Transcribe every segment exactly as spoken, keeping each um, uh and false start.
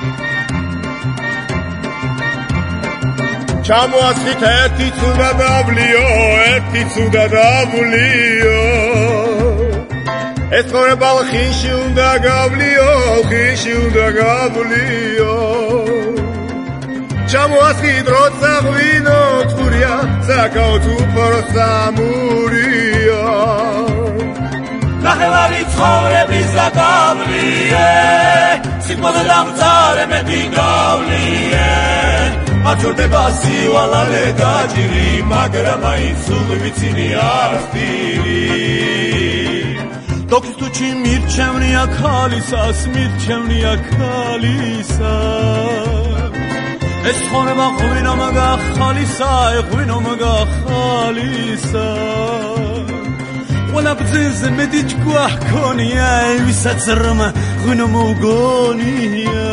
ჩამოასხით ერთი ცუდა დაბლიო, ერთი ცუდა დაბლიო. ეს ცხოვრება ხინში უნდა გავლიო, ხინში უნდა გავლიო. ჩამოასხით როცა ღვინო წურია, საკაუთ უფრო სამურია. ნახევარი ცხოვრების დაგავლიე, სიტყვაზე დამწარე მეტი გავლიე. აჩვენდება სივალალე და ჭირი, მაგრამ მაინც სულ ვიცინი არასტირი. დოქის თუჩი მირჩევნია ქალისას, მირჩევნია ქალისას. ეს ცხოვრება ღვინო მაგახალისა, ღვინო მაგახალისა. ყველა ბძენზე მეტი ჭკუა ჰქონია, ვისაც რმა ღვინო მოგონია.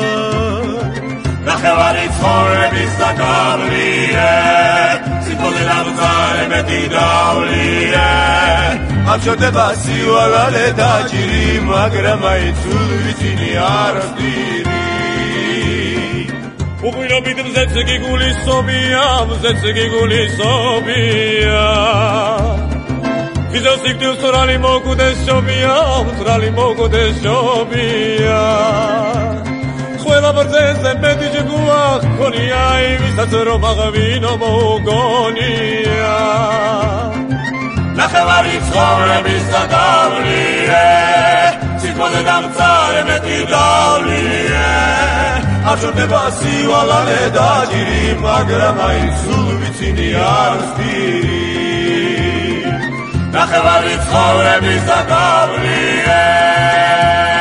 ნახევარი ცხოვრების დაგავლიე, სიტყვაზე დამწარე მეტი გავლიე. აჩვენდება სივალალე და ჭირი, მაგრამ მაინც სულ ვიცინი არასტირი. უღვინობით მზეც გიგულისობია, მზეც გიგულისობია. ვიზოს იქნებს თრალი მოგუდეს შობია, თრალი მოგუდეს შობია. ყველა ბრძენზე მეტი ჭკუა ჰქონია, ვისაც რომ აღვინო მოგონია. ნახევარი ცხოვრების დაგავლიე, სიტყვაზე დამწარე მეტი გავლიე. აჩვენდება სივალალე და ჭირი, მაგრამ მაინც სულ ვიცინი არასტირი. ნახევარი ცხოვრების დაგავლიე.